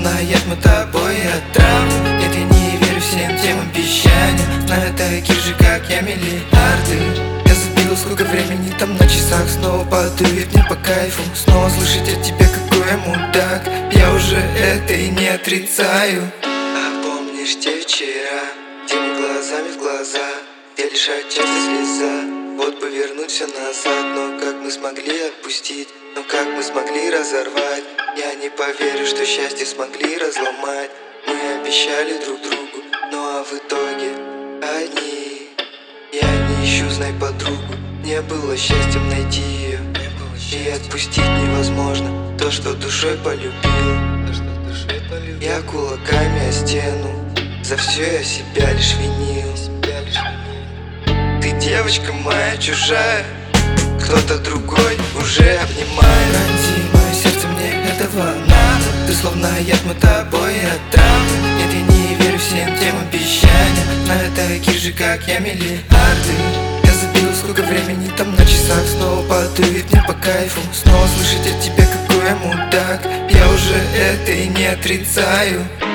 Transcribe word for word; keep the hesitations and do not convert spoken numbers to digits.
словно яд, мы тобой отравлены. Нет, я не верю всем тем обещаниям, знаю таких же, как я, миллиарды. Я забил, сколько времени там на часах, снова падает мне по кайфу. Снова слышать от тебя, какой я мудак, я уже это и не отрицаю. А помнишь те вечера, где мы глазами в глаза, где лишь отчасти слеза? Вот бы вернуть все назад, но как мы смогли отпустить, но как мы смогли разорвать? Я не поверю, что счастье смогли разломать. Мы обещали друг другу, ну а в итоге одни. Я не ищу, знай, подругу, не было счастьем найти ее, и отпустить невозможно то, что душой полюбил. Я кулаками о стену, за все я себя лишь винил. Ты девочка моя чужая, кто-то другой уже обнимает. Пронзи мое сердце, мне этого надо. Ты словно яд, мы тобой отравлены. Нет, я не верю всем тем обещаниям, знаю таких же, как я, миллиарды. Я забил, сколько времени там на часах, снова падает мне по кайфу. Снова слышать от тебя, какой я мудак, я уже это и не отрицаю.